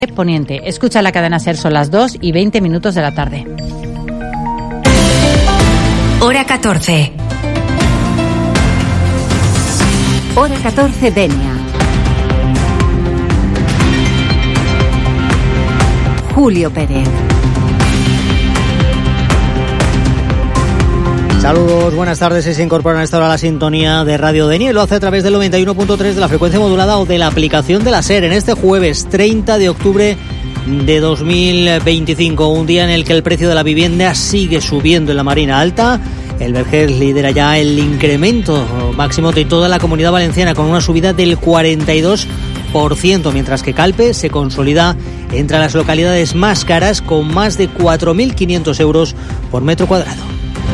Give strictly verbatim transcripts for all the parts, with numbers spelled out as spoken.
Poniente. Escucha la cadena SER, son las dos y veinte minutos de la tarde. Hora catorce. Hora catorce, Denia. Julio Pérez. Saludos, buenas tardes. Se incorporan a esta hora a la sintonía de Radio Denia y lo hace a través del noventa y uno punto tres de la frecuencia modulada o de la aplicación de la SER en este jueves treinta de octubre de dos mil veinticinco, un día en el que el precio de la vivienda sigue subiendo en la Marina Alta. El Verger lidera ya el incremento máximo de toda la Comunidad Valenciana con una subida del cuarenta y dos por ciento, mientras que Calpe se consolida entre las localidades más caras con más de cuatro mil quinientos euros por metro cuadrado.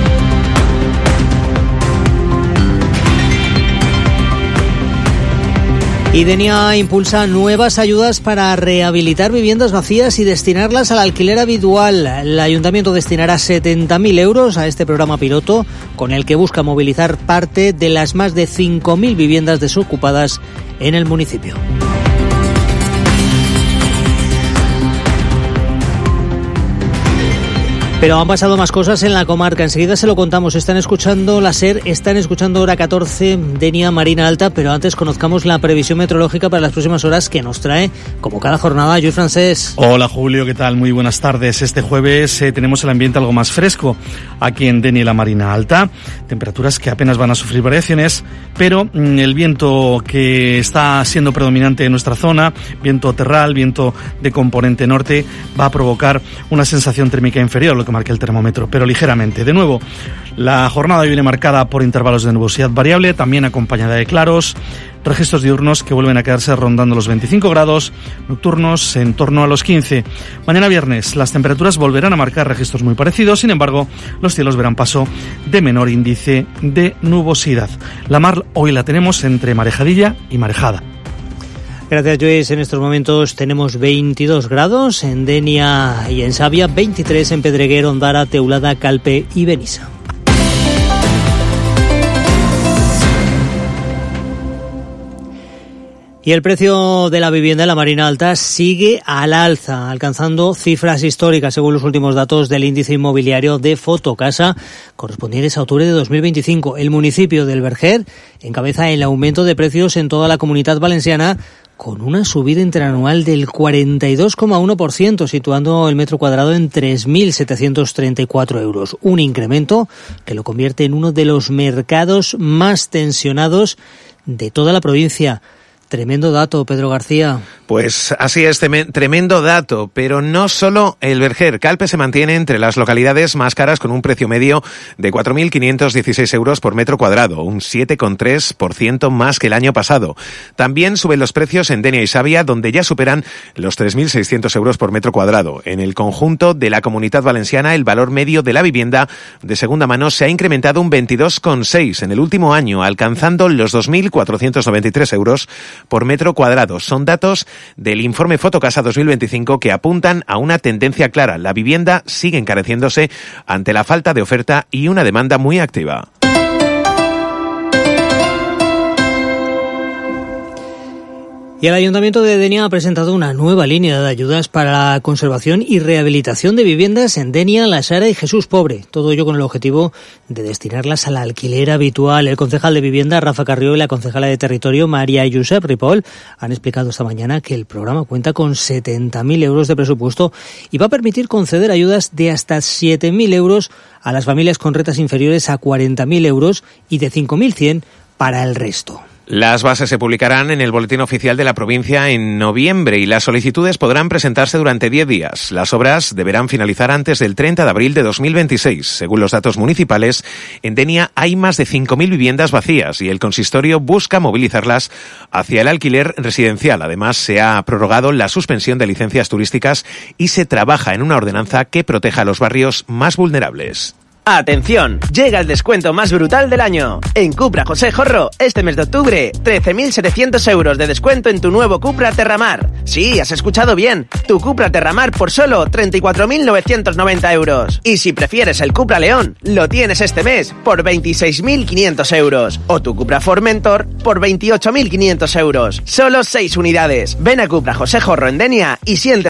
Y Denia impulsa nuevas ayudas para rehabilitar viviendas vacías y destinarlas al alquiler habitual. El Ayuntamiento destinará setenta mil euros a este programa piloto, con el que busca movilizar parte de las más de cinco mil viviendas desocupadas en el municipio. Pero han pasado más cosas en la comarca. Enseguida se lo contamos. Están escuchando la SER, están escuchando Hora catorce, Denia Marina Alta, pero antes conozcamos la previsión meteorológica para las próximas horas que nos trae, como cada jornada, Lluís Francés. Hola Julio, ¿qué tal? Muy buenas tardes. Este jueves eh, tenemos el ambiente algo más fresco aquí en Denia y la Marina Alta. Temperaturas que apenas van a sufrir variaciones, pero mm, el viento que está siendo predominante en nuestra zona, viento terral, viento de componente norte, va a provocar una sensación térmica inferior, lo que marca el termómetro, pero ligeramente. De nuevo, la jornada viene marcada por intervalos de nubosidad variable, también acompañada de claros, registros diurnos que vuelven a quedarse rondando los veinticinco grados, nocturnos en torno a los quince. Mañana viernes las temperaturas volverán a marcar registros muy parecidos, sin embargo, los cielos verán paso de menor índice de nubosidad. La mar hoy la tenemos entre marejadilla y marejada. Gracias, Lluís. En estos momentos tenemos veintidós grados en Denia y en Savia, veintitrés en Pedreguer, Ondara, Teulada, Calpe y Benissa. Y el precio de la vivienda en la Marina Alta sigue al alza, alcanzando cifras históricas según los últimos datos del índice inmobiliario de Fotocasa, correspondientes a octubre de dos mil veinticinco. El municipio del Verger encabeza el aumento de precios en toda la Comunidad Valenciana, con una subida interanual del cuarenta y dos coma uno por ciento, situando el metro cuadrado en tres mil setecientos treinta y cuatro euros. Un incremento que lo convierte en uno de los mercados más tensionados de toda la provincia. Tremendo dato, Pedro García. Pues así es, tremendo dato, pero no solo el Verger. Calpe se mantiene entre las localidades más caras con un precio medio de cuatro mil quinientos dieciséis euros por metro cuadrado, un siete coma tres por ciento más que el año pasado. También suben los precios en Denia y Savia, donde ya superan los tres mil seiscientos euros por metro cuadrado. En el conjunto de la Comunidad Valenciana, el valor medio de la vivienda de segunda mano se ha incrementado un veintidós coma seis en el último año, alcanzando los dos mil cuatrocientos noventa y tres euros por metro cuadrado. Son datos del informe Fotocasa dos mil veinticinco que apuntan a una tendencia clara. La vivienda sigue encareciéndose ante la falta de oferta y una demanda muy activa. Y el Ayuntamiento de Denia ha presentado una nueva línea de ayudas para la conservación y rehabilitación de viviendas en Denia, La Sara y Jesús Pobre. Todo ello con el objetivo de destinarlas al alquiler habitual. El concejal de Vivienda, Rafa Carrió, y la concejala de Territorio, María Josep Ripoll, han explicado esta mañana que el programa cuenta con setenta mil euros de presupuesto y va a permitir conceder ayudas de hasta siete mil euros a las familias con rentas inferiores a cuarenta mil euros y de cinco mil cien para el resto. Las bases se publicarán en el Boletín Oficial de la provincia en noviembre y las solicitudes podrán presentarse durante diez días. Las obras deberán finalizar antes del treinta de abril de dos mil veintiséis. Según los datos municipales, en Denia hay más de cinco mil viviendas vacías y el consistorio busca movilizarlas hacia el alquiler residencial. Además, se ha prorrogado la suspensión de licencias turísticas y se trabaja en una ordenanza que proteja a los barrios más vulnerables. ¡Atención! Llega el descuento más brutal del año. En Cupra José Jorro, este mes de octubre, trece mil setecientos euros de descuento en tu nuevo Cupra Terramar. Sí, has escuchado bien. Tu Cupra Terramar por solo treinta y cuatro mil novecientos noventa euros. Y si prefieres el Cupra León, lo tienes este mes por veintiséis mil quinientos euros. O tu Cupra Formentor por veintiocho mil quinientos euros. Solo seis unidades. Ven a Cupra José Jorro en Denia y siente